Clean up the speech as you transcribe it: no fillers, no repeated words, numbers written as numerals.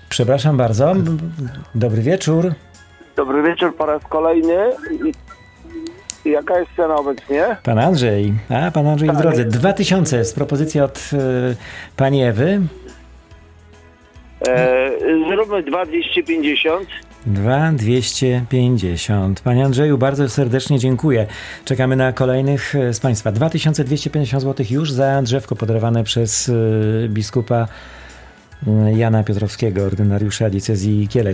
Przepraszam bardzo. Dobry wieczór. Dobry wieczór po raz kolejny. Jaka jest cena obecnie? Pan Andrzej. Pan Andrzej w Tak. drodze. 2000 jest propozycja od pani Ewy. Zróbmy 2250. 2250. Panie Andrzeju, bardzo serdecznie dziękuję. Czekamy na kolejnych z Państwa. 2250 zł już za drzewko podarowane przez biskupa Jana Piotrowskiego, ordynariusza diecezji Kielec.